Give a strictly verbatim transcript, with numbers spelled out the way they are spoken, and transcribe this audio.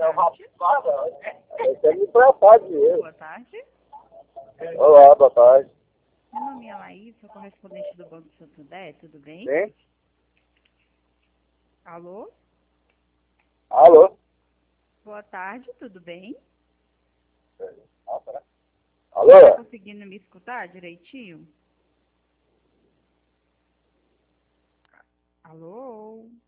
tarde. Eu quero me tratar dinheiro. Boa tarde. Olá, boa tarde. Meu nome é Laís, sou correspondente do Banco Santander, tudo bem? Sim? Alô? Alô? Boa tarde, tudo bem? Tá Alô? conseguindo me escutar direitinho? Alô?